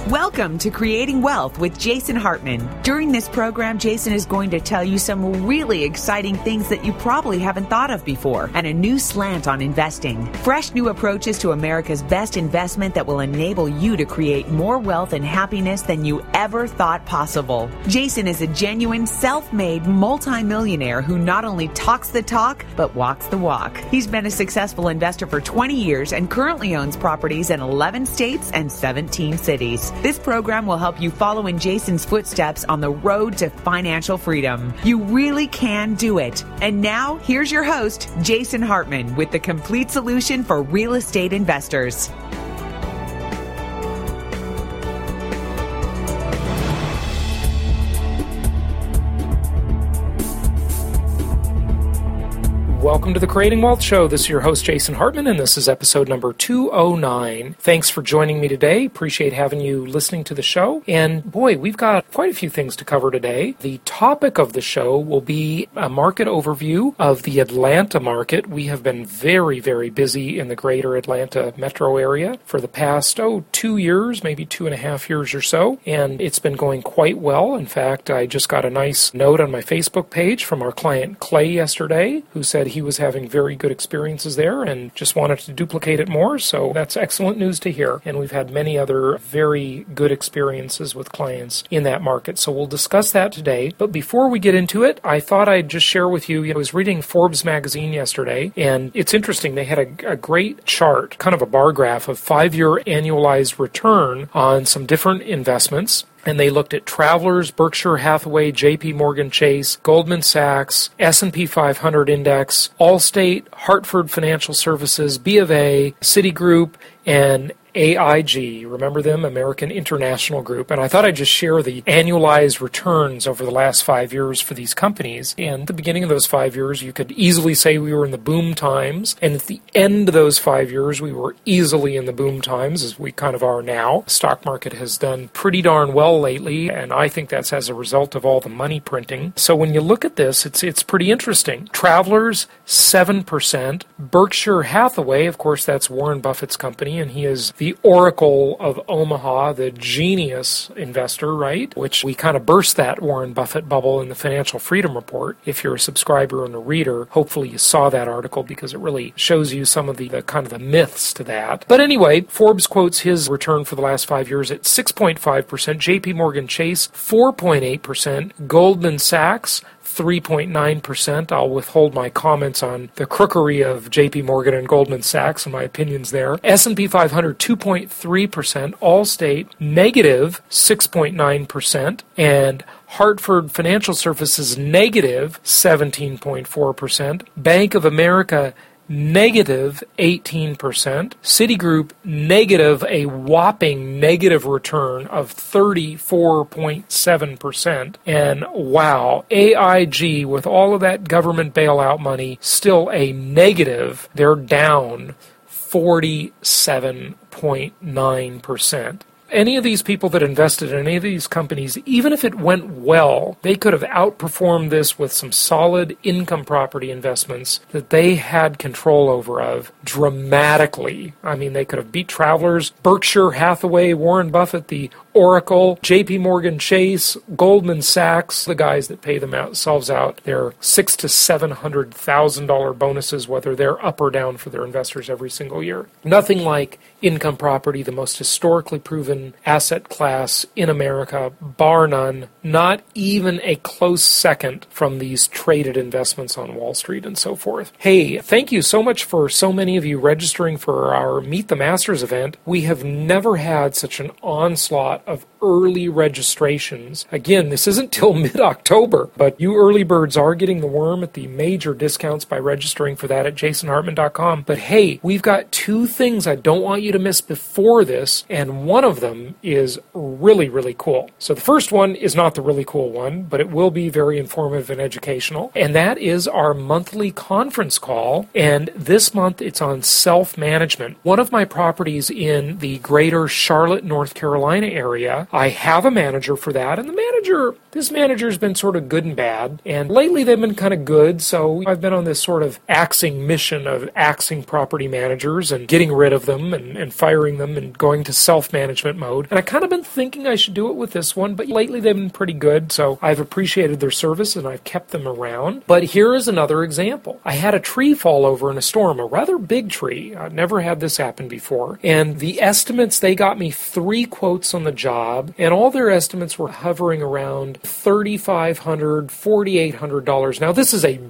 Welcome to Creating Wealth with Jason Hartman. During this program, Jason is going to tell you some really exciting things that you probably haven't thought of before and a new slant on investing. Fresh new approaches to America's best investment that will enable you to create more wealth and happiness than you ever thought possible. Jason is a genuine self-made multimillionaire who not only talks the talk, but walks the walk. He's been a successful investor for 20 years and currently owns properties in 11 states and 17 cities. This program will help you follow in Jason's footsteps on the road to financial freedom. You really can do it. And now, here's your host, Jason Hartman, with the complete solution for real estate investors. Welcome to the Creating Wealth Show. This is your host, Jason Hartman, and this is episode number 209. Thanks for joining me today. Appreciate having you listening to the show. And boy, we've got quite a few things to cover today. The topic of the show will be a market overview of the Atlanta market. We have been very, very busy in the greater Atlanta metro area for the past, 2 years, maybe 2.5 years or so. And it's been going quite well. In fact, I just got a nice note on my Facebook page from our client Clay yesterday, who said he was having very good experiences there and just wanted to duplicate it more. So that's excellent news to hear. And we've had many other very good experiences with clients in that market. So we'll discuss that today. But before we get into it, I thought I'd just share with you, I was reading Forbes magazine yesterday, and it's interesting. They had a great chart, kind of a bar graph of 5-year annualized return on some different investments. And they looked at Travelers, Berkshire Hathaway, JP Morgan Chase, Goldman Sachs, S&P 500 Index, Allstate, Hartford Financial Services, B of A, Citigroup, and AIG, remember them? American International Group. And I thought I'd just share the annualized returns over the last 5 years for these companies. And at the beginning of those 5 years, you could easily say we were in the boom times. And at the end of those 5 years, we were easily in the boom times, as we kind of are now. The stock market has done pretty darn well lately, and I think that's as a result of all the money printing. So when you look at this, it's pretty interesting. Travelers, 7%. Berkshire Hathaway, of course, that's Warren Buffett's company, and he is the Oracle of Omaha, the genius investor, right? Which we kind of burst that Warren Buffett bubble in the Financial Freedom Report. If you're a subscriber and a reader, hopefully you saw that article because it really shows you some of the kind of the myths to that. But anyway, Forbes quotes his return for the last 5 years at 6.5%, JP Morgan Chase, 4.8%, Goldman Sachs, 3.9%. I'll withhold my comments on the crookery of JP Morgan and Goldman Sachs and my opinions there. S&P 500, 2.3%. Allstate, negative 6.9%. And Hartford Financial Services, negative 17.4%. Bank of America, negative 18%. Citigroup, negative, a whopping negative return of 34.7%. And wow, AIG, with all of that government bailout money, still a negative. They're down 47.9%. Any of these people that invested in any of these companies, even if it went well, they could have outperformed this with some solid income property investments that they had control over of dramatically. I mean, they could have beat Travelers, Berkshire Hathaway, Warren Buffett, the Oracle, JP Morgan Chase, Goldman Sachs, the guys that pay themselves out their $600,000 to $700,000 bonuses, whether they're up or down for their investors every single year. Nothing like income property, the most historically proven asset class in America, bar none, not even a close second from these traded investments on Wall Street and so forth. Hey, thank you so much for so many of you registering for our Meet the Masters event. We have never had such an onslaught of early registrations. Again, this isn't till mid-October, but you early birds are getting the worm at the major discounts by registering for that at jasonhartman.com. But hey, we've got 2 things I don't want you to miss before this, and one of them is really, really cool. So the first one is not the really cool one, but it will be very informative and educational, and that is our monthly conference call, and this month it's on self-management. One of my properties in the greater Charlotte, North Carolina area I have a manager for that, and this manager's been sort of good and bad, and lately they've been kind of good, so I've been on this sort of axing mission of axing property managers and getting rid of them and firing them and going to self-management mode. And I kind of been thinking I should do it with this one, but lately they've been pretty good, so I've appreciated their service and I've kept them around. But here is another example. I had a tree fall over in a storm, a rather big tree. I've never had this happen before. And the estimates, they got me 3 quotes on the job, and all their estimates were hovering around $3,500, $4,800. Now, this is a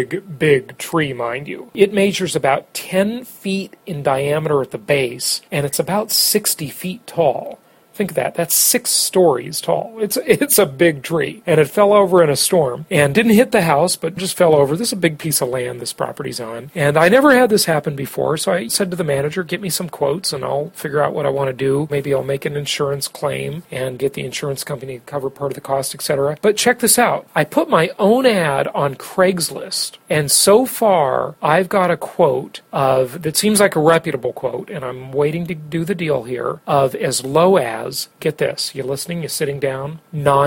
big tree, mind you. It measures about 10 feet in diameter at the base, and it's about 60 feet tall. Think of that. That's 6 stories tall. It's a big tree. And it fell over in a storm and didn't hit the house, but just fell over. This is a big piece of land this property's on. And I never had this happen before, so I said to the manager, get me some quotes and I'll figure out what I want to do. Maybe I'll make an insurance claim and get the insurance company to cover part of the cost, etc. But check this out. I put my own ad on Craigslist, and so far I've got a quote that seems like a reputable quote, and I'm waiting to do the deal here, of as low as, get this, you listening, you sitting down,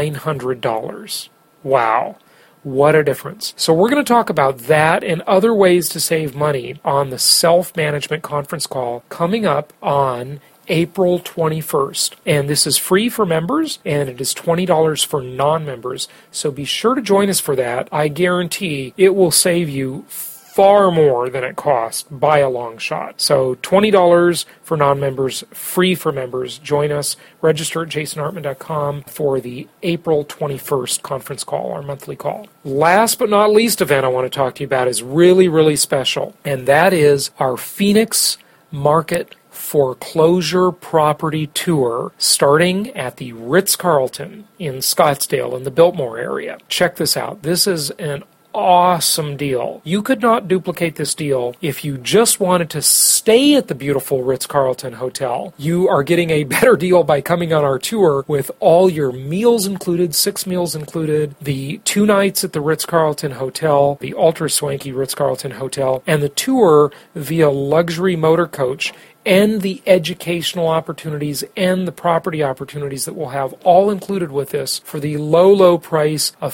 $900. Wow. What a difference. So we're going to talk about that and other ways to save money on the self-management conference call coming up on April 21st. And this is free for members, and it is $20 for non-members. So be sure to join us for that. I guarantee it will save you far more than it cost by a long shot. So $20 for non-members, free for members. Join us. Register at jasonhartman.com for the April 21st conference call, our monthly call. Last but not least event I want to talk to you about is really special, and that is our Phoenix Market Foreclosure Property Tour starting at the Ritz-Carlton in Scottsdale in the Biltmore area. Check this out. This is an awesome deal. You could not duplicate this deal if you just wanted to stay at the beautiful Ritz-Carlton Hotel. You are getting a better deal by coming on our tour with all your meals included, 6 meals included, the 2 nights at the Ritz-Carlton Hotel, the ultra swanky Ritz-Carlton Hotel, and the tour via luxury motor coach, and the educational opportunities and the property opportunities that we'll have all included with this for the low price of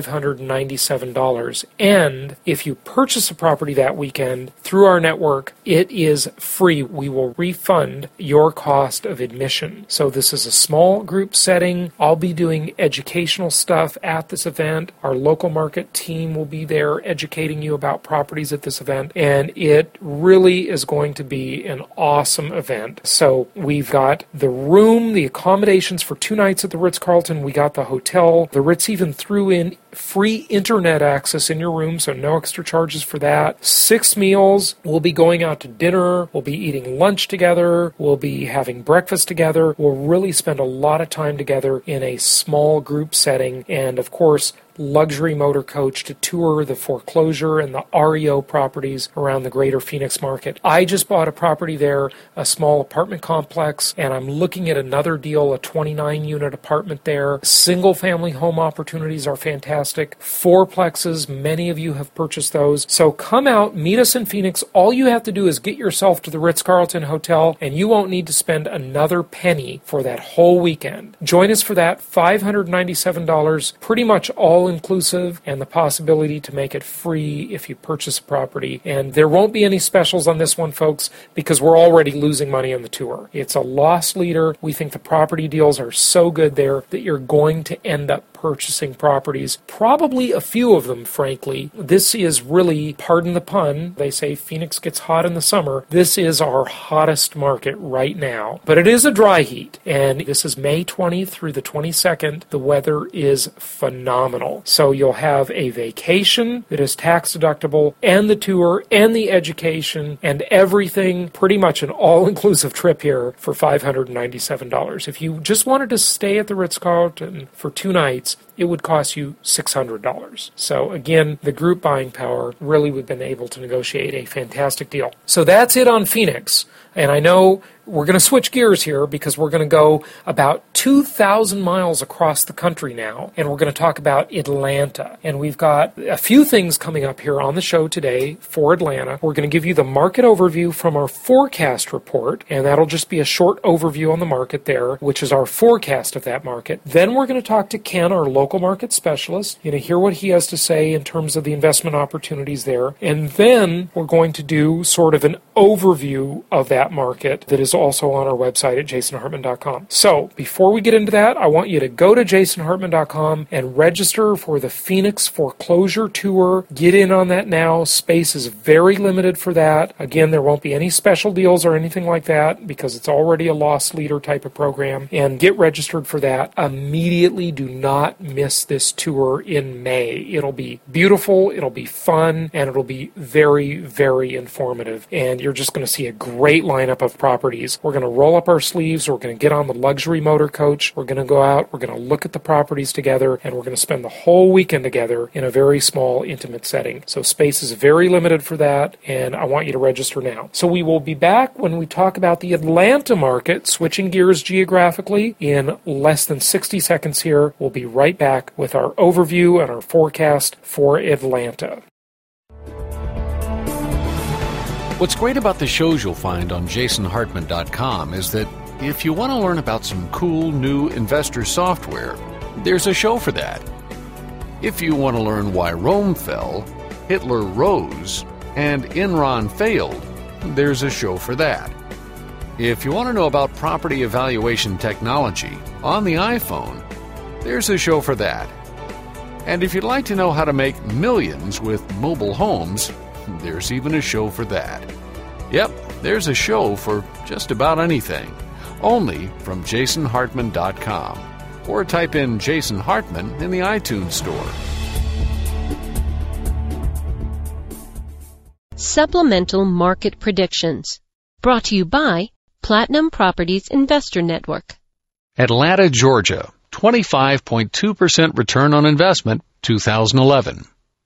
$597. And if you purchase a property that weekend through our network, it is free. We will refund your cost of admission. So this is a small group setting. I'll be doing educational stuff at this event. Our local market team will be there educating you about properties at this event. And it really is going to be an awesome event. So we've got the room, the accommodations for 2 nights at the Ritz-Carlton. We got the hotel. The Ritz even threw in free internet access in your room, so no extra charges for that. 6 meals. We'll be going out to dinner. We'll be eating lunch together. We'll be having breakfast together. We'll really spend a lot of time together in a small group setting. And of course, luxury motor coach to tour the foreclosure and the REO properties around the greater Phoenix market. I just bought a property there, a small apartment complex, and I'm looking at another deal, a 29-unit apartment there. Single-family home opportunities are fantastic. 4plexes, many of you have purchased those. So come out, meet us in Phoenix. All you have to do is get yourself to the Ritz-Carlton Hotel, and you won't need to spend another penny for that whole weekend. Join us for that, $597, pretty much all inclusive, and the possibility to make it free if you purchase a property. And there won't be any specials on this one, folks, because we're already losing money on the tour. It's a loss leader. We think the property deals are so good there that you're going to end up purchasing properties, probably a few of them, frankly. This is really, pardon the pun, they say Phoenix gets hot in the summer. This is our hottest market right now. But it is a dry heat, and this is May 20th through the 22nd. The weather is phenomenal. So you'll have a vacation that is tax deductible, and the tour, and the education, and everything, pretty much an all-inclusive trip here for $597. If you just wanted to stay at the Ritz-Carlton for 2 nights, it would cost you $600. So again, the group buying power, really we've been able to negotiate a fantastic deal. So that's it on Phoenix. And I know we're going to switch gears here because we're going to go about 2,000 miles across the country now, and we're going to talk about Atlanta. And we've got a few things coming up here on the show today for Atlanta. We're going to give you the market overview from our forecast report, and that'll just be a short overview on the market there, which is our forecast of that market. Then we're going to talk to Ken, our local market specialist, hear what he has to say in terms of the investment opportunities there. And then we're going to do sort of an overview of that market that is also on our website at jasonhartman.com. So before we get into that, I want you to go to jasonhartman.com and register for the Phoenix Foreclosure Tour. Get in on that now. Space is very limited for that. Again, there won't be any special deals or anything like that because it's already a loss leader type of program. And get registered for that immediately. Do not miss this tour in May. It'll be beautiful, it'll be fun, and it'll be very, very informative. And you're just going to see a great lineup of properties. We're going to roll up our sleeves. We're going to get on the luxury motor coach. We're going to go out. We're going to look at the properties together, and we're going to spend the whole weekend together in a very small, intimate setting. So space is very limited for that, and I want you to register now. So we will be back when we talk about the Atlanta market, switching gears geographically, in less than 60 seconds here. We'll be right back with our overview and our forecast for Atlanta. What's great about the shows you'll find on jasonhartman.com is that if you want to learn about some cool new investor software, there's a show for that. If you want to learn why Rome fell, Hitler rose, and Enron failed, there's a show for that. If you want to know about property evaluation technology on the iPhone, there's a show for that. And if you'd like to know how to make millions with mobile homes, there's even a show for that. Yep, there's a show for just about anything. Only from jasonhartman.com. Or type in Jason Hartman in the iTunes Store. Supplemental Market Predictions. Brought to you by Platinum Properties Investor Network. Atlanta, Georgia. 25.2% return on investment, 2011.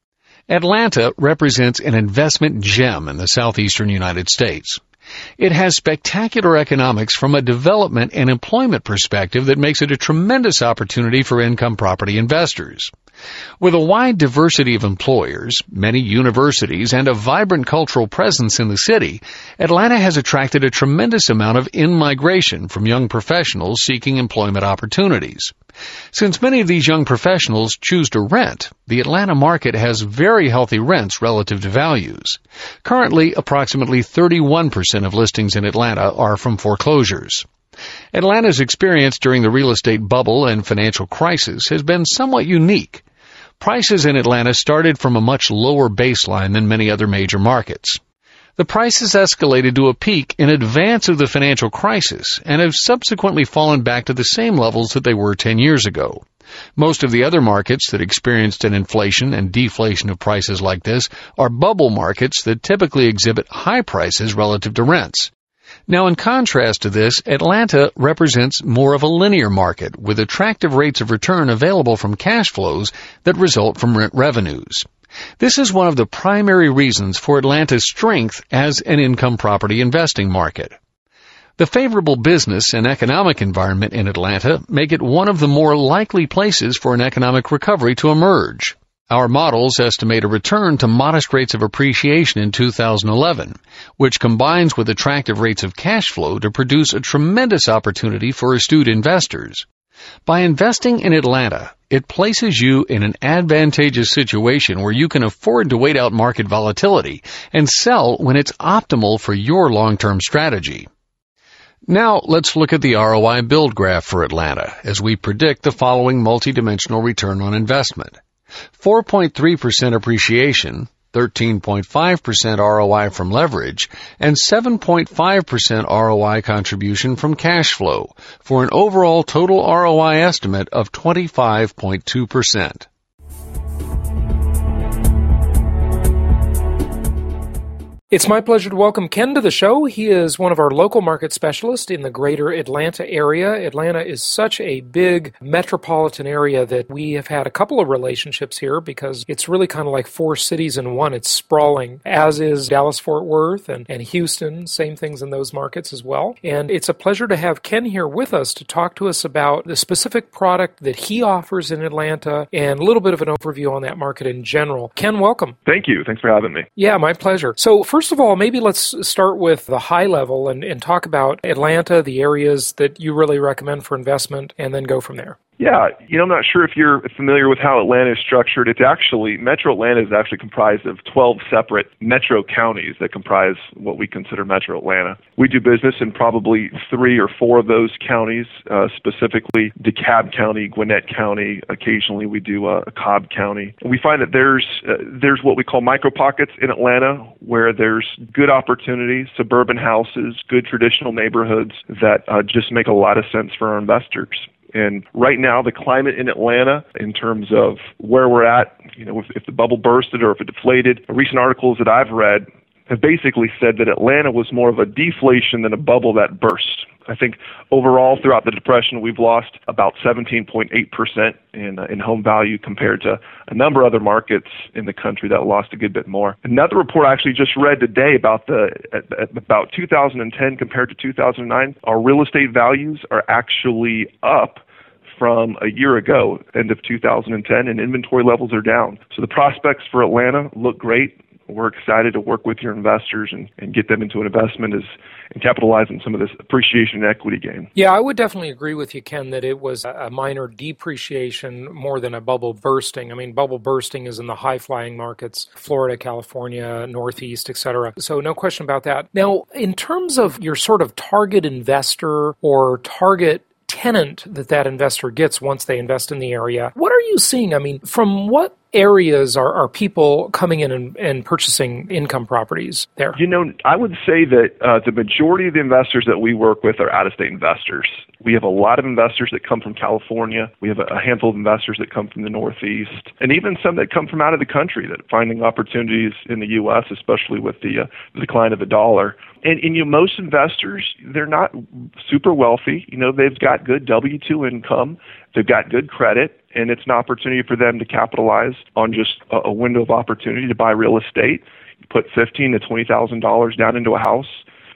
Atlanta represents an investment gem in the southeastern United States. It has spectacular economics from a development and employment perspective that makes it a tremendous opportunity for income property investors. With a wide diversity of employers, many universities, and a vibrant cultural presence in the city, Atlanta has attracted a tremendous amount of in-migration from young professionals seeking employment opportunities. Since many of these young professionals choose to rent, the Atlanta market has very healthy rents relative to values. Currently, approximately 31% of listings in Atlanta are from foreclosures. Atlanta's experience during the real estate bubble and financial crisis has been somewhat unique. Prices in Atlanta started from a much lower baseline than many other major markets. The prices escalated to a peak in advance of the financial crisis and have subsequently fallen back to the same levels that they were 10 years ago. Most of the other markets that experienced an inflation and deflation of prices like this are bubble markets that typically exhibit high prices relative to rents. Now, in contrast to this, Atlanta represents more of a linear market with attractive rates of return available from cash flows that result from rent revenues. This is one of the primary reasons for Atlanta's strength as an income property investing market. The favorable business and economic environment in Atlanta make it one of the more likely places for an economic recovery to emerge. Our models estimate a return to modest rates of appreciation in 2011, which combines with attractive rates of cash flow to produce a tremendous opportunity for astute investors. By investing in Atlanta, it places you in an advantageous situation where you can afford to wait out market volatility and sell when it's optimal for your long-term strategy. Now, let's look at the ROI build graph for Atlanta as we predict the following multidimensional return on investment. 4.3% appreciation, 13.5% ROI from leverage, and 7.5% ROI contribution from cash flow, for an overall total ROI estimate of 25.2%. It's my pleasure to welcome Ken to the show. He is one of our local market specialists in the greater Atlanta area. Atlanta is such a big metropolitan area that we have had a couple of relationships here because it's really kind of like four cities in one. It's sprawling, as is Dallas-Fort Worth and Houston, same things in those markets as well. And it's a pleasure to have Ken here with us to talk to us about the specific product that he offers in Atlanta and a little bit of an overview on that market in general. Ken, welcome. Thank you. Thanks for having me. Yeah, my pleasure. So first of all, maybe let's start with the high level and talk about Atlanta, the areas that you really recommend for investment, and then go from there. Yeah, I'm not sure if you're familiar with how Atlanta is structured. Metro Atlanta is actually comprised of 12 separate metro counties that comprise what we consider Metro Atlanta. We do business in probably 3 or 4 of those counties, specifically DeKalb County, Gwinnett County. Occasionally we do Cobb County. And we find that there's what we call micro pockets in Atlanta where there's good opportunities, suburban houses, good traditional neighborhoods that just make a lot of sense for our investors. And right now, the climate in Atlanta, in terms of where we're at, if the bubble bursted or if it deflated, recent articles that I've read have basically said that Atlanta was more of a deflation than a bubble that burst. I think overall, throughout the Depression, we've lost about 17.8% in home value compared to a number of other markets in the country that lost a good bit more. Another report I actually just read today about about 2010 compared to 2009, our real estate values are actually up from a year ago, end of 2010, and inventory levels are down. So the prospects for Atlanta look great. We're excited to work with your investors and get them into an investment and capitalize on some of this appreciation and equity gain. Yeah, I would definitely agree with you, Ken, that it was a minor depreciation more than a bubble bursting. I mean, bubble bursting is in the high-flying markets, Florida, California, Northeast, et cetera. So no question about that. Now, in terms of your sort of target investor or target tenant that investor gets once they invest in the area, what are you seeing? I mean, from what areas are people coming in and purchasing income properties there? I would say that the majority of the investors that we work with are out-of-state investors. We have a lot of investors that come from California. We have a handful of investors that come from the Northeast, and even some that come from out of the country that are finding opportunities in the U.S., especially with the decline of the dollar. And most investors, they're not super wealthy. They've got good W-2 income. They've got good credit, and it's an opportunity for them to capitalize on just a window of opportunity to buy real estate. You put $15,000 to $20,000 down into a house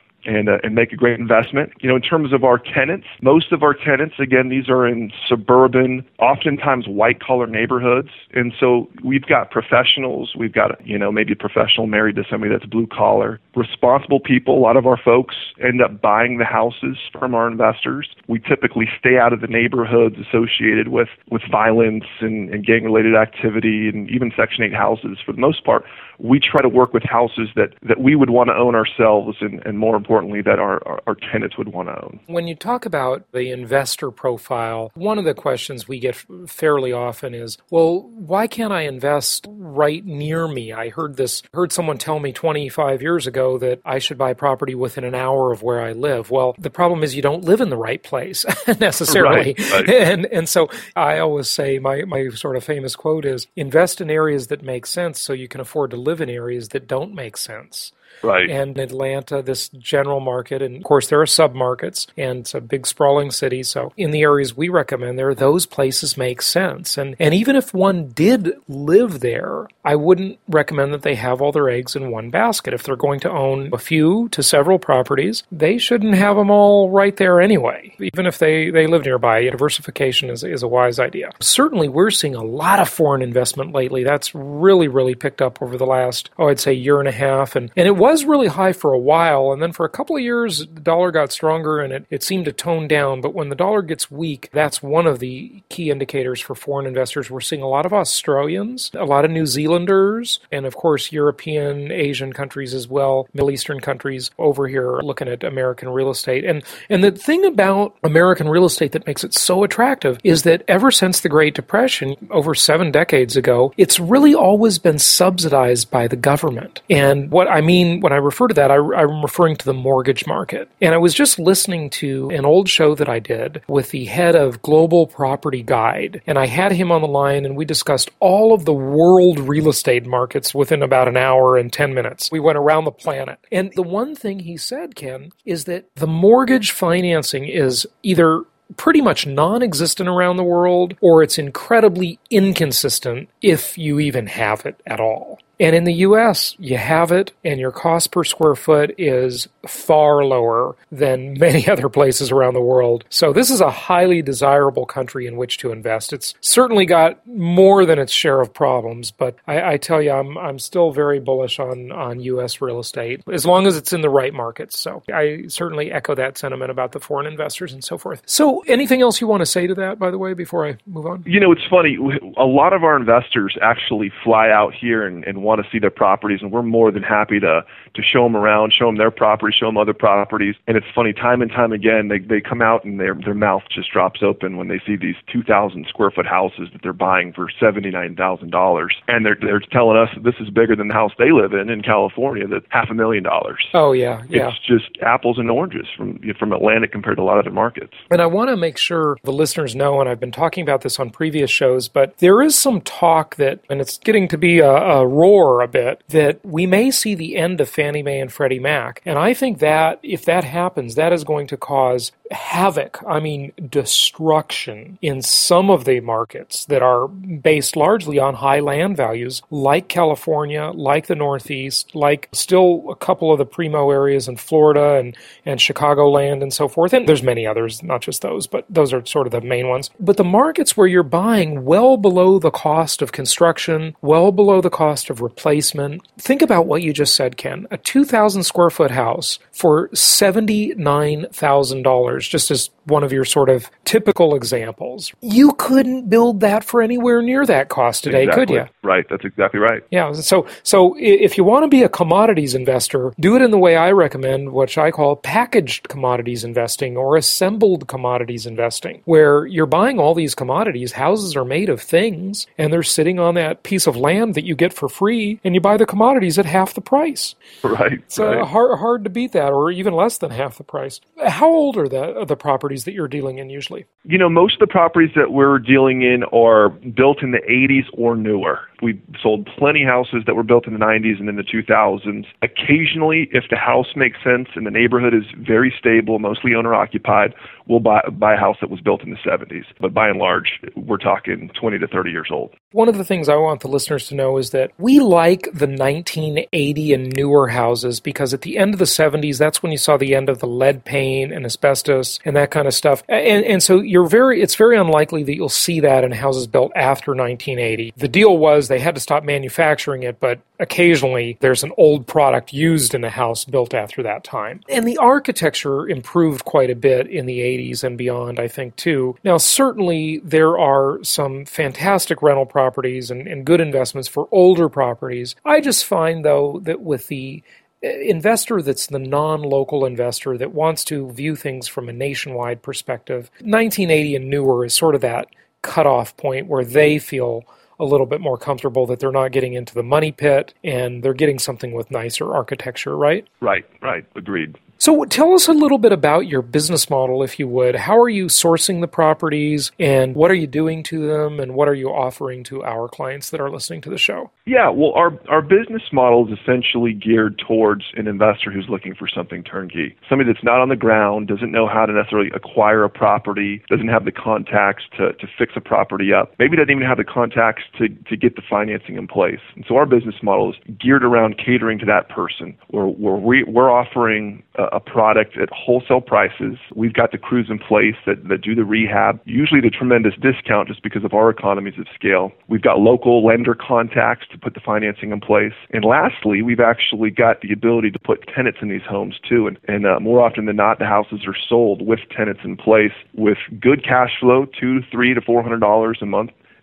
and make a great investment. In terms of our tenants, most of our tenants, again, these are in suburban, oftentimes white-collar neighborhoods. And so we've got professionals. We've got, maybe a professional married to somebody that's blue-collar. Responsible people, a lot of our folks end up buying the houses from our investors. We typically stay out of the neighborhoods associated with violence and gang-related activity and even Section 8 houses. For the most part, we try to work with houses that we would want to own ourselves and more importantly, that our tenants would want to own. When you talk about the investor profile, one of the questions we get fairly often is, well, why can't I invest right near me? I heard someone tell me 25 years ago that I should buy property within an hour of where I live. Well, the problem is you don't live in the right place necessarily. Right. And so I always say my sort of famous quote is, invest in areas that make sense so you can afford to live in areas that don't make sense. Right. And Atlanta, this general market, and of course there are submarkets, and it's a big sprawling city. So in the areas we recommend there, those places make sense. And even if one did live there, I wouldn't recommend that they have all their eggs in one basket. If they're going to own a few to several properties, they shouldn't have them all right there anyway. Even if they live nearby, diversification is a wise idea. Certainly we're seeing a lot of foreign investment lately. That's really, really picked up over the last, I'd say year and a half. And it was really high for a while, and then for a couple of years, the dollar got stronger and it seemed to tone down. But when the dollar gets weak, that's one of the key indicators for foreign investors. We're seeing a lot of Australians, a lot of New Zealanders, and of course, European, Asian countries as well, Middle Eastern countries over here looking at American real estate. And the thing about American real estate that makes it so attractive is that ever since the Great Depression, over 7 decades ago, it's really always been subsidized by the government. And what I mean when I refer to that, I'm referring to the mortgage market. And I was just listening to an old show that I did with the head of Global Property Guide, and I had him on the line, and we discussed all of the world real estate markets within about an hour and 10 minutes. We went around the planet. And the one thing he said, Ken, is that the mortgage financing is either pretty much non-existent around the world, or it's incredibly inconsistent if you even have it at all. And in the U.S., you have it, and your cost per square foot is far lower than many other places around the world. So this is a highly desirable country in which to invest. It's certainly got more than its share of problems, but I tell you, I'm still very bullish on U.S. real estate, as long as it's in the right markets. So I certainly echo that sentiment about the foreign investors and so forth. So anything else you want to say to that, by the way, before I move on? It's funny. A lot of our investors actually fly out here and want to see their properties, and we're more than happy to show them around, show them their property, show them other properties. And it's funny, time and time again, they come out and their mouth just drops open when they see these 2,000 square foot houses that they're buying for $79,000. And they're telling us that this is bigger than the house they live in California, that's $500,000. Oh, yeah. It's just apples and oranges from Atlantic compared to a lot of other markets. And I want to make sure the listeners know, and I've been talking about this on previous shows, but there is some talk that, and it's getting to be a roar a bit, that we may see the end of Fannie Mae and Freddie Mac. And I think that if that happens, that is going to cause havoc, destruction in some of the markets that are based largely on high land values, like California, like the Northeast, like still a couple of the primo areas in Florida and Chicagoland and so forth. And there's many others, not just those, but those are sort of the main ones. But the markets where you're buying well below the cost of construction, well below the cost of replacement. Think about what you just said, Ken. A 2,000 square foot house for $79,000, just as one of your sort of typical examples. You couldn't build that for anywhere near that cost today, could you? Right. That's exactly right. Yeah. So if you want to be a commodities investor, do it in the way I recommend, which I call packaged commodities investing or assembled commodities investing, where you're buying all these commodities. Houses are made of things, and they're sitting on that piece of land that you get for free, and you buy the commodities at half the price. Right. It's hard to beat that, or even less than half the price. How old are the properties that you're dealing in usually? Most of the properties that we're dealing in are built in the 80s or newer. We sold plenty of houses that were built in the 90s and in the 2000s. Occasionally, if the house makes sense and the neighborhood is very stable, mostly owner-occupied, we'll buy a house that was built in the 70s. But by and large, we're talking 20 to 30 years old. One of the things I want the listeners to know is that we like the 1980 and newer houses because at the end of the 70s, that's when you saw the end of the lead paint and asbestos and that kind of stuff. And so it's very unlikely that you'll see that in houses built after 1980. The deal was they had to stop manufacturing it, but occasionally there's an old product used in a house built after that time. And the architecture improved quite a bit in the 80s and beyond, I think, too. Now, certainly there are some fantastic rental properties and good investments for older properties. I just find, though, that with the investor that's the non-local investor that wants to view things from a nationwide perspective, 1980 and newer is sort of that cutoff point where they feel a little bit more comfortable that they're not getting into the money pit and they're getting something with nicer architecture, right? Right. Agreed. So tell us a little bit about your business model, if you would. How are you sourcing the properties, and what are you doing to them, and what are you offering to our clients that are listening to the show? Yeah, well, our business model is essentially geared towards an investor who's looking for something turnkey. Somebody that's not on the ground, doesn't know how to necessarily acquire a property, doesn't have the contacts to fix a property up, maybe doesn't even have the contacts to get the financing in place. And so our business model is geared around catering to that person, where we're offering a product at wholesale prices. We've got the crews in place that do the rehab, usually at a tremendous discount just because of our economies of scale. We've got local lender contacts to put the financing in place. And lastly, we've actually got the ability to put tenants in these homes too. And more often than not, the houses are sold with tenants in place with good cash flow, $200, $300 to $400 a month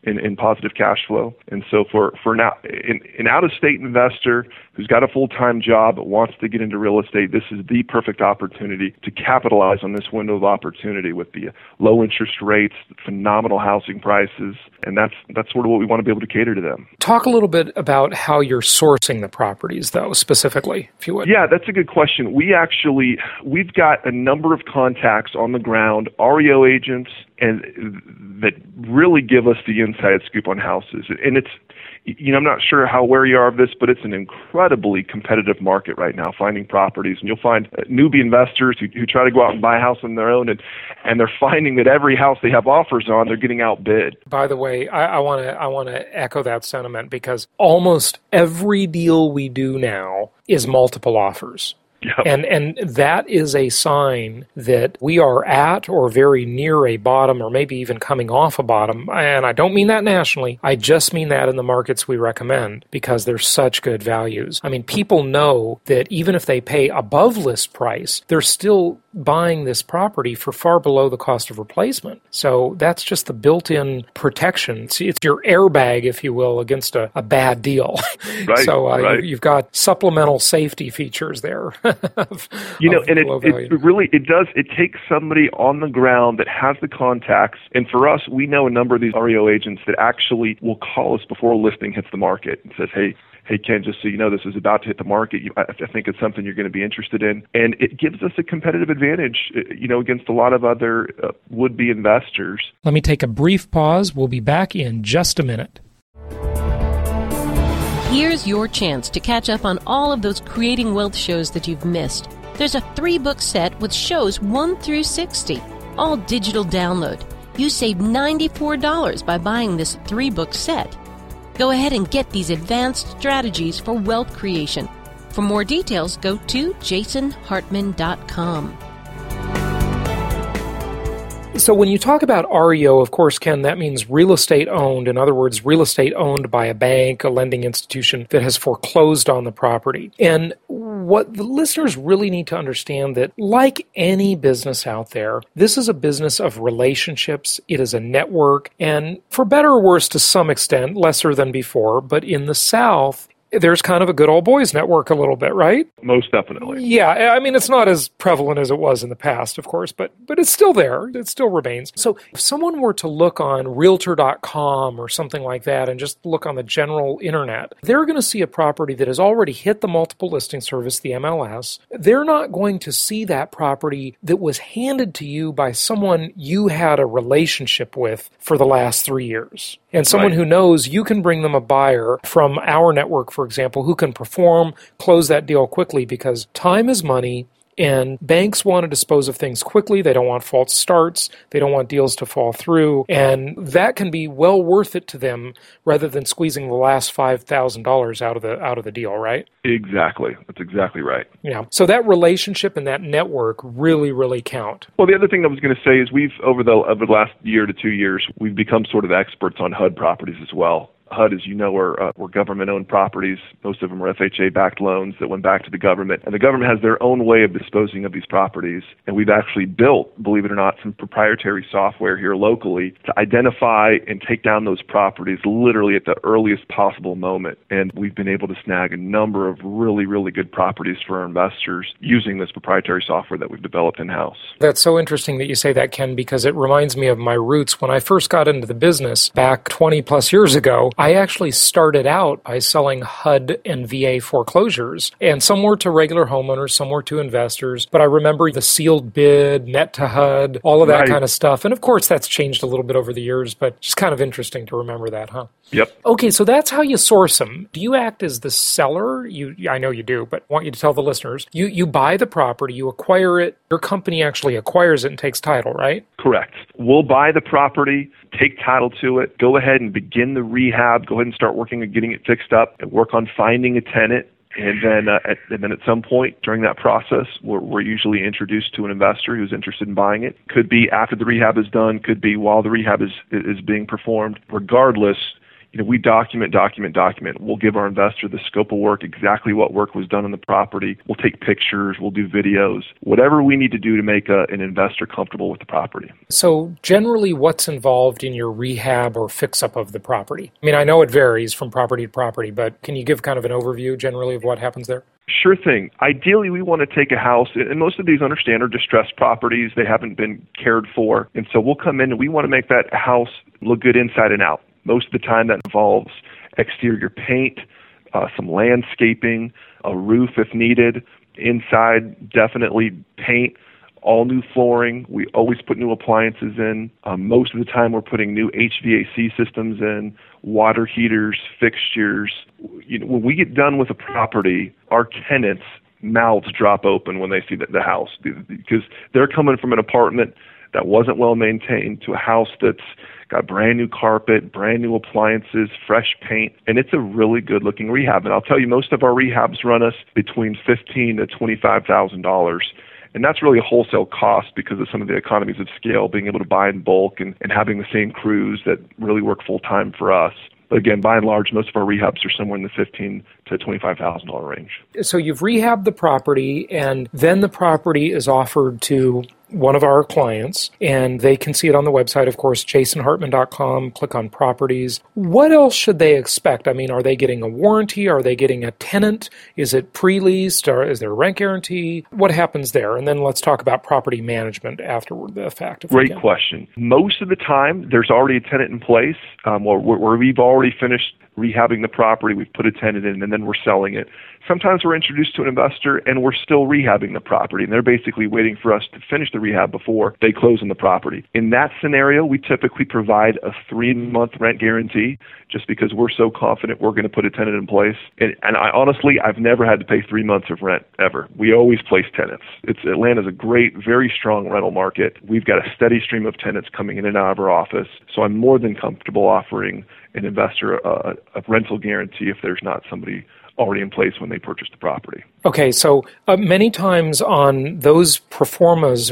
in positive cash flow. And so for now, an out-of-state investor who's got a full-time job but wants to get into real estate, this is the perfect opportunity to capitalize on this window of opportunity with the low interest rates, phenomenal housing prices, and that's sort of what we want to be able to cater to them. Talk a little bit about how you're sourcing the properties, though, specifically, if you would. Yeah, that's a good question. We've got a number of contacts on the ground, REO agents, and that really give us the inside scoop on houses. And it's, I'm not sure how aware you are of this, but it's an incredibly competitive market right now, finding properties. And you'll find newbie investors who try to go out and buy a house on their own, and they're finding that every house they have offers on, they're getting outbid. By the way, I want to echo that sentiment, because almost every deal we do now is multiple offers. Yep. And that is a sign that we are at or very near a bottom, or maybe even coming off a bottom. And I don't mean that nationally. I just mean that in the markets we recommend, because they're such good values. I mean, people know that even if they pay above list price, they're still buying this property for far below the cost of replacement. So that's just the built-in protection. It's your airbag, if you will, against a bad deal. Right, so right. You've got supplemental safety features there. It takes somebody on the ground that has the contacts. And for us, we know a number of these REO agents that actually will call us before a listing hits the market and says, hey, Ken, just so you know, this is about to hit the market. I think it's something you're going to be interested in. And it gives us a competitive advantage, against a lot of other would-be investors. Let me take a brief pause. We'll be back in just a minute. Here's your chance to catch up on all of those Creating Wealth shows that you've missed. There's a 3-book set with shows 1 through 60, all digital download. You save $94 by buying this 3-book set. Go ahead and get these advanced strategies for wealth creation. For more details, go to jasonhartman.com. So when you talk about REO, of course, Ken, that means real estate owned. In other words, real estate owned by a bank, a lending institution that has foreclosed on the property. And what the listeners really need to understand, that like any business out there, this is a business of relationships. It is a network. And for better or worse, to some extent, lesser than before, but in the South, there's kind of a good old boys network a little bit, right? Most definitely. Yeah, I mean, it's not as prevalent as it was in the past, of course, but it's still there. It still remains. So if someone were to look on Realtor.com or something like that and just look on the general internet, they're going to see a property that has already hit the multiple listing service, the MLS. They're not going to see that property that was handed to you by someone you had a relationship with for the last 3 years. And someone who knows you can bring them a buyer from our network, for example, who can perform, close that deal quickly, because time is money. And banks want to dispose of things quickly. They don't want false starts. They don't want deals to fall through. And that can be well worth it to them rather than squeezing the last $5,000 out of the deal, right? Exactly. That's exactly right. Yeah. So that relationship and that network really, really count. Well, the other thing I was going to say is we've, over the last year to 2 years, we've become sort of experts on HUD properties as well. HUD, as you know, are government-owned properties. Most of them are FHA-backed loans that went back to the government. And the government has their own way of disposing of these properties. And we've actually built, believe it or not, some proprietary software here locally to identify and take down those properties literally at the earliest possible moment. And we've been able to snag a number of really, really good properties for our investors using this proprietary software that we've developed in-house. That's so interesting that you say that, Ken, because it reminds me of my roots. When I first got into the business back 20-plus years ago, I actually started out by selling HUD and VA foreclosures, and some were to regular homeowners, some were to investors. But I remember the sealed bid, net to HUD, all of that kind of stuff. And of course, that's changed a little bit over the years, but just kind of interesting to remember that, huh? Yep. Okay, so that's how you source them. Do you act as the seller? I know you do, but I want you to tell the listeners. You buy the property, you acquire it. Your company actually acquires it and takes title, right? Correct. We'll buy the property, take title to it, go ahead and begin the rehab, go ahead and start working on getting it fixed up, and work on finding a tenant. And then at some point during that process, we're usually introduced to an investor who's interested in buying it. Could be after the rehab is done, could be while the rehab is being performed. Regardless, we document. We'll give our investor the scope of work, exactly what work was done on the property. We'll take pictures. We'll do videos, whatever we need to do to make an investor comfortable with the property. So generally, what's involved in your rehab or fix-up of the property? I mean, I know it varies from property to property, but can you give kind of an overview generally of what happens there? Sure thing. Ideally, we want to take a house, and most of these understand are distressed properties. They haven't been cared for. And so we'll come in and we want to make that house look good inside and out. Most of the time that involves exterior paint, some landscaping, a roof if needed. Inside, definitely paint, all new flooring. We always put new appliances in. Most of the time we're putting new HVAC systems in, water heaters, fixtures. When we get done with a property, our tenants' mouths drop open when they see the house, because they're coming from an apartment that wasn't well maintained to a house that's got brand new carpet, brand new appliances, fresh paint, and it's a really good looking rehab. And I'll tell you, most of our rehabs run us between $15,000 to $25,000. And that's really a wholesale cost because of some of the economies of scale, being able to buy in bulk and having the same crews that really work full time for us. But again, by and large, most of our rehabs are somewhere in the $15,000 to $25,000 range. So you've rehabbed the property, and then the property is offered to one of our clients, and they can see it on the website, of course, jasonhartman.com, click on properties. What else should they expect? I mean, are they getting a warranty? Are they getting a tenant? Is it pre-leased, or is there a rent guarantee? What happens there? And then let's talk about property management after the fact. Great question. Most of the time, there's already a tenant in place where we've already finished rehabbing the property, we've put a tenant in, and then we're selling it. Sometimes we're introduced to an investor and we're still rehabbing the property, and they're basically waiting for us to finish the rehab before they close on the property. In that scenario, we typically provide a 3-month rent guarantee just because we're so confident we're going to put a tenant in place. And I've never had to pay 3 months of rent ever. We always place tenants. Atlanta's a great, very strong rental market. We've got a steady stream of tenants coming in and out of our office, so I'm more than comfortable offering an investor a rental guarantee if there's not somebody already in place when they purchase the property. Okay, so many times on those performance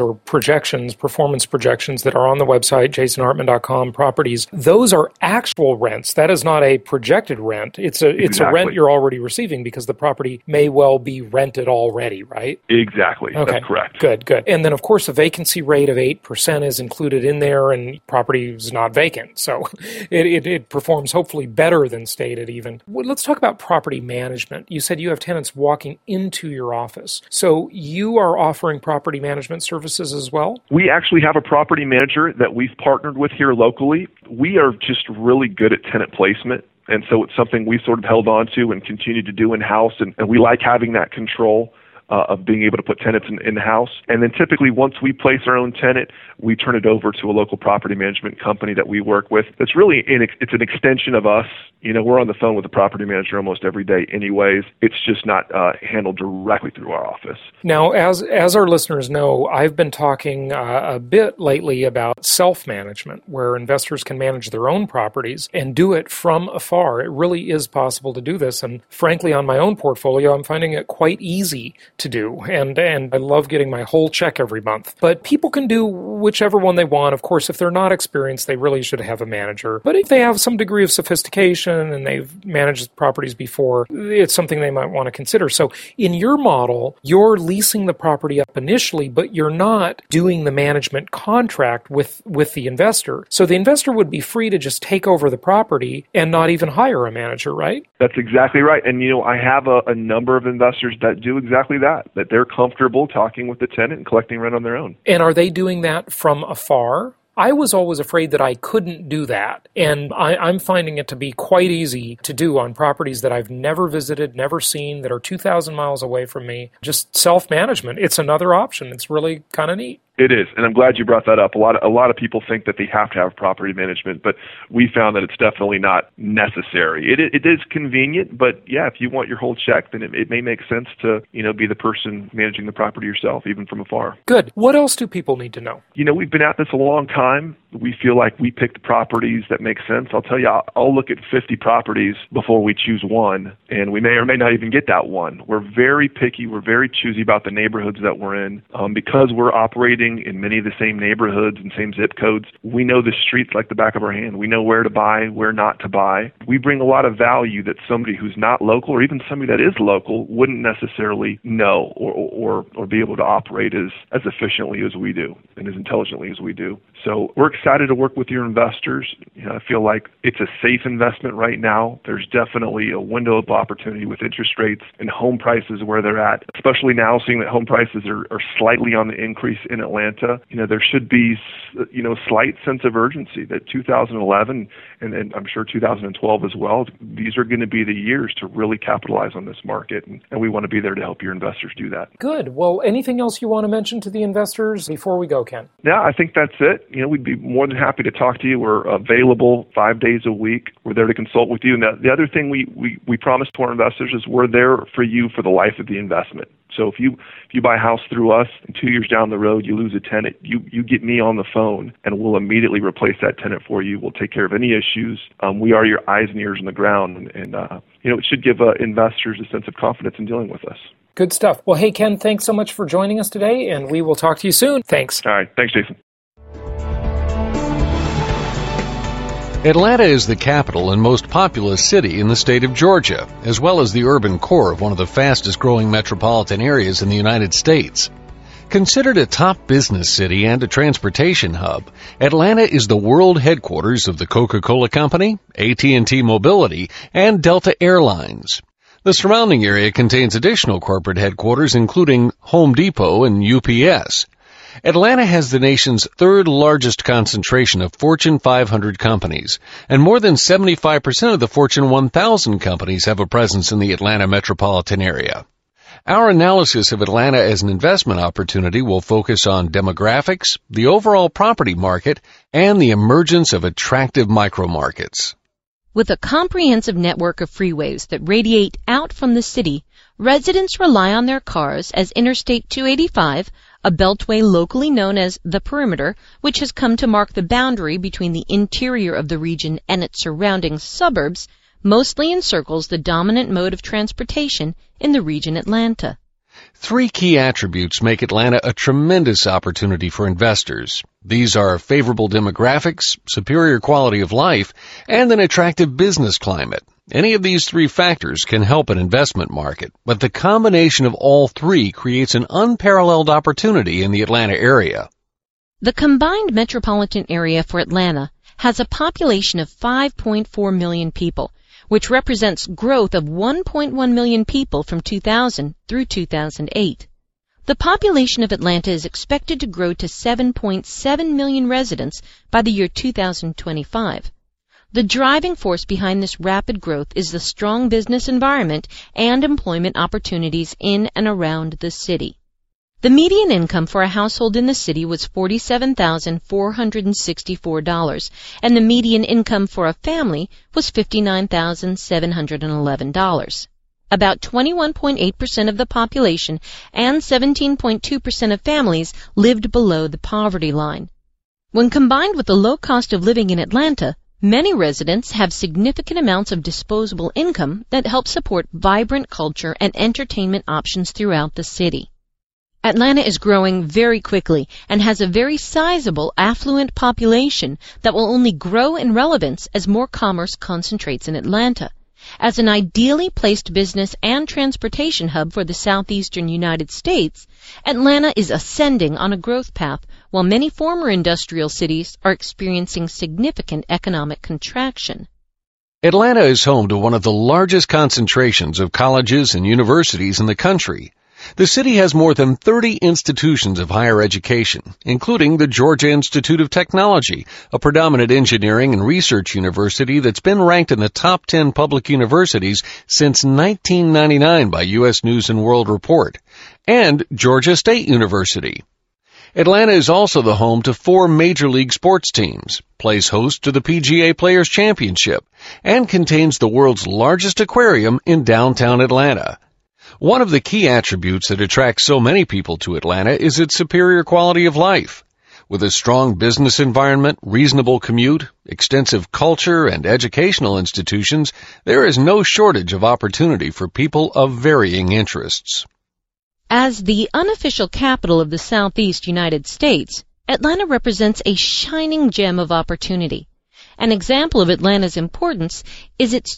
projections that are on the website, jasonhartman.com, properties, those are actual rents. That is not a projected rent. It's a rent you're already receiving because the property may well be rented already, right? Exactly. Okay. That's correct. Good. And then, of course, a vacancy rate of 8% is included in there, and property is not vacant. So it performs hopefully better than stated even. Well, let's talk about property management. You said you have tenants walking into your office. So you are offering property management services as well? We actually have a property manager that we've partnered with here locally. We are just really good at tenant placement. And so it's something we sort of held on to and continue to do in-house. And we like having that control of being able to put tenants in the house. And then typically once we place our own tenant, we turn it over to a local property management company that we work with. It's really it's an extension of us. We're on the phone with the property manager almost every day anyways. It's just not handled directly through our office. Now, as our listeners know, I've been talking a bit lately about self-management, where investors can manage their own properties and do it from afar. It really is possible to do this. And frankly, on my own portfolio, I'm finding it quite easy to do. And I love getting my whole check every month. But people can do whichever one they want. Of course, if they're not experienced, they really should have a manager. But if they have some degree of sophistication and they've managed properties before, it's something they might want to consider. So in your model, you're leasing the property up initially, but you're not doing the management contract with the investor. So the investor would be free to just take over the property and not even hire a manager, right? That's exactly right. And, I have a number of investors that do exactly that they're comfortable talking with the tenant and collecting rent on their own. And are they doing that from afar? I was always afraid that I couldn't do that, and I'm finding it to be quite easy to do on properties that I've never visited, never seen, that are 2,000 miles away from me. Just self-management. It's another option. It's really kind of neat. It is, and I'm glad you brought that up. A lot of people think that they have to have property management, but we found that it's definitely not necessary. It is convenient, but yeah, if you want your whole check, then it may make sense to be the person managing the property yourself, even from afar. Good. What else do people need to know? We've been at this a long time. We feel like we pick the properties that make sense. I'll tell you, I'll look at 50 properties before we choose one, and we may or may not even get that one. We're very picky. We're very choosy about the neighborhoods that we're in because we're operating operating in many of the same neighborhoods and same zip codes. We know the streets like the back of our hand. We know where to buy, where not to buy. We bring a lot of value that somebody who's not local, or even somebody that is local, wouldn't necessarily know or be able to operate as efficiently as we do and as intelligently as we do. So we're excited to work with your investors. I feel like it's a safe investment right now. There's definitely a window of opportunity with interest rates and home prices where they're at, especially now seeing that home prices are slightly on the increase in Atlanta. There should be, slight sense of urgency that 2011 and I'm sure 2012 as well, these are going to be the years to really capitalize on this market. And we want to be there to help your investors do that. Good. Well, anything else you want to mention to the investors before we go, Ken? Yeah, I think that's it. We'd be more than happy to talk to you. We're available 5 days a week. We're there to consult with you. And the other thing we promise to our investors is we're there for you for the life of the investment. So if you buy a house through us and 2 years down the road you lose a tenant, you get me on the phone and we'll immediately replace that tenant for you. We'll take care of any issues. We are your eyes and ears on the ground, and it should give investors a sense of confidence in dealing with us. Good stuff. Well, hey, Ken, thanks so much for joining us today, and we will talk to you soon. Thanks. All right. Thanks, Jason. Atlanta is the capital and most populous city in the state of Georgia, as well as the urban core of one of the fastest-growing metropolitan areas in the United States. Considered a top business city and a transportation hub, Atlanta is the world headquarters of the Coca-Cola Company, AT&T Mobility, and Delta Airlines. The surrounding area contains additional corporate headquarters, including Home Depot and UPS. Atlanta has the nation's third largest concentration of Fortune 500 companies, and more than 75% of the Fortune 1000 companies have a presence in the Atlanta metropolitan area. Our analysis of Atlanta as an investment opportunity will focus on demographics, the overall property market, and the emergence of attractive micromarkets. With a comprehensive network of freeways that radiate out from the city, residents rely on their cars as Interstate 285, a beltway locally known as the Perimeter, which has come to mark the boundary between the interior of the region and its surrounding suburbs, mostly encircles the dominant mode of transportation in the region Atlanta. Three key attributes make Atlanta a tremendous opportunity for investors. These are favorable demographics, superior quality of life, and an attractive business climate. Any of these three factors can help an investment market, but the combination of all three creates an unparalleled opportunity in the Atlanta area. The combined metropolitan area for Atlanta has a population of 5.4 million people, which represents growth of 1.1 million people from 2000 through 2008. The population of Atlanta is expected to grow to 7.7 million residents by the year 2025. The driving force behind this rapid growth is the strong business environment and employment opportunities in and around the city. The median income for a household in the city was $47,464, and the median income for a family was $59,711. About 21.8% of the population and 17.2% of families lived below the poverty line. When combined with the low cost of living in Atlanta, many residents have significant amounts of disposable income that help support vibrant culture and entertainment options throughout the city. Atlanta is growing very quickly and has a very sizable affluent population that will only grow in relevance as more commerce concentrates in Atlanta. As an ideally placed business and transportation hub for the southeastern United States, Atlanta is ascending on a growth path, while many former industrial cities are experiencing significant economic contraction. Atlanta is home to one of the largest concentrations of colleges and universities in the country. The city has more than 30 institutions of higher education, including the Georgia Institute of Technology, a predominant engineering and research university that's been ranked in the top 10 public universities since 1999 by U.S. News & World Report, and Georgia State University. Atlanta is also the home to 4 major league sports teams, plays host to the PGA Players Championship, and contains the world's largest aquarium in downtown Atlanta. One of the key attributes that attracts so many people to Atlanta is its superior quality of life. With a strong business environment, reasonable commute, extensive culture, and educational institutions, there is no shortage of opportunity for people of varying interests. As the unofficial capital of the Southeast United States, Atlanta represents a shining gem of opportunity. An example of Atlanta's importance is its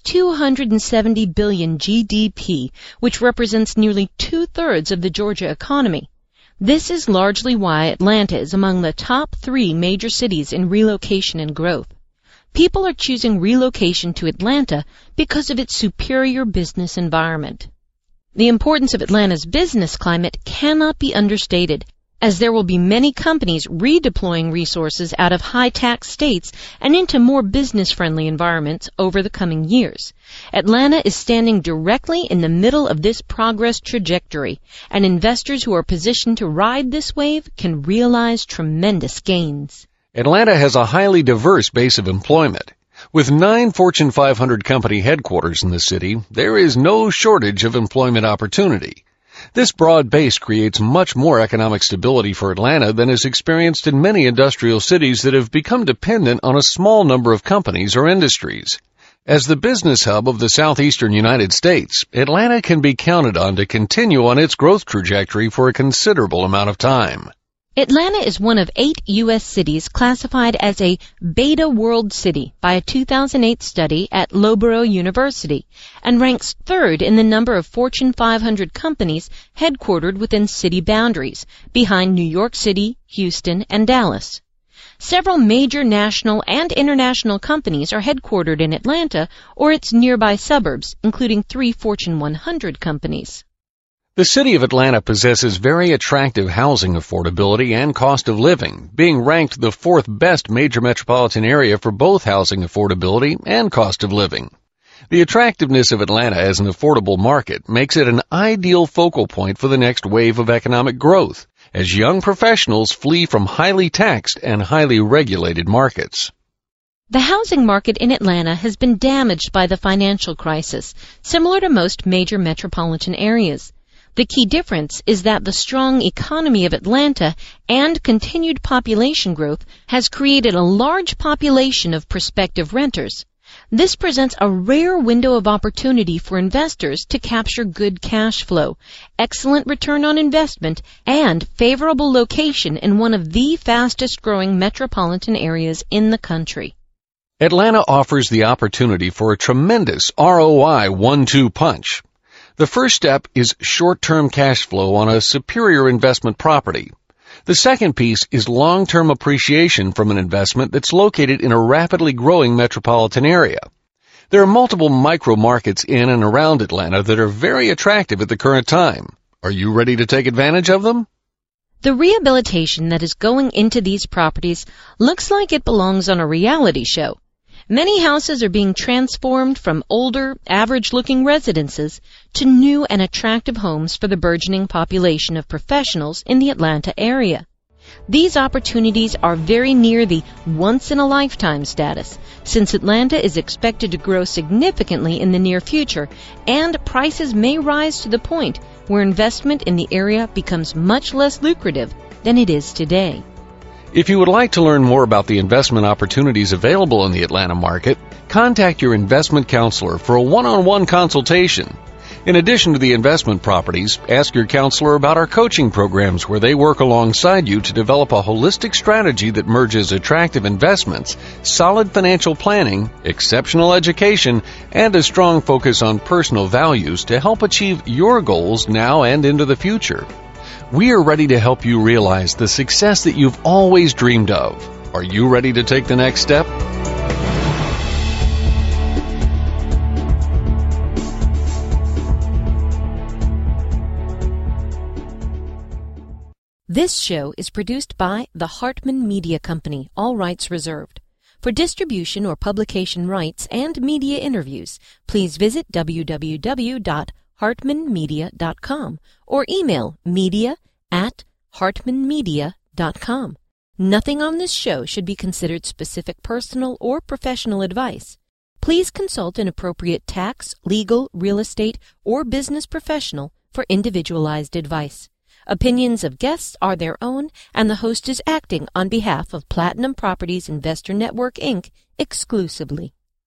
$270 billion GDP, which represents nearly two-thirds of the Georgia economy. This is largely why Atlanta is among the top 3 major cities in relocation and growth. People are choosing relocation to Atlanta because of its superior business environment. The importance of Atlanta's business climate cannot be understated, as there will be many companies redeploying resources out of high-tax states and into more business-friendly environments over the coming years. Atlanta is standing directly in the middle of this progress trajectory, and investors who are positioned to ride this wave can realize tremendous gains. Atlanta has a highly diverse base of employment. With 9 Fortune 500 company headquarters in the city, there is no shortage of employment opportunity. This broad base creates much more economic stability for Atlanta than is experienced in many industrial cities that have become dependent on a small number of companies or industries. As the business hub of the southeastern United States, Atlanta can be counted on to continue on its growth trajectory for a considerable amount of time. Atlanta is one of 8 U.S. cities classified as a Beta World City by a 2008 study at Loughborough University and ranks 3rd in the number of Fortune 500 companies headquartered within city boundaries, behind New York City, Houston, and Dallas. Several major national and international companies are headquartered in Atlanta or its nearby suburbs, including 3 Fortune 100 companies. The city of Atlanta possesses very attractive housing affordability and cost of living, being ranked the 4th best major metropolitan area for both housing affordability and cost of living. The attractiveness of Atlanta as an affordable market makes it an ideal focal point for the next wave of economic growth, as young professionals flee from highly taxed and highly regulated markets. The housing market in Atlanta has been damaged by the financial crisis, similar to most major metropolitan areas. The key difference is that the strong economy of Atlanta and continued population growth has created a large population of prospective renters. This presents a rare window of opportunity for investors to capture good cash flow, excellent return on investment, and favorable location in one of the fastest-growing metropolitan areas in the country. Atlanta offers the opportunity for a tremendous ROI 1-2 punch. The first step is short-term cash flow on a superior investment property. The second piece is long-term appreciation from an investment that's located in a rapidly growing metropolitan area. There are multiple micro-markets in and around Atlanta that are very attractive at the current time. Are you ready to take advantage of them? The rehabilitation that is going into these properties looks like it belongs on a reality show. Many houses are being transformed from older, average-looking residences to new and attractive homes for the burgeoning population of professionals in the Atlanta area. These opportunities are very near the once-in-a-lifetime status, since Atlanta is expected to grow significantly in the near future, and prices may rise to the point where investment in the area becomes much less lucrative than it is today. If you would like to learn more about the investment opportunities available in the Atlanta market, contact your investment counselor for a one-on-one consultation. In addition to the investment properties, ask your counselor about our coaching programs where they work alongside you to develop a holistic strategy that merges attractive investments, solid financial planning, exceptional education, and a strong focus on personal values to help achieve your goals now and into the future. We are ready to help you realize the success that you've always dreamed of. Are you ready to take the next step? This show is produced by the Hartman Media Company, all rights reserved. For distribution or publication rights and media interviews, please visit www.hartmanmedia.com or email media@hartmanmedia.com. Nothing on this show should be considered specific personal or professional advice. Please consult an appropriate tax, legal, real estate, or business professional for individualized advice. Opinions of guests are their own, and the host is acting on behalf of Platinum Properties Investor Network, Inc. exclusively.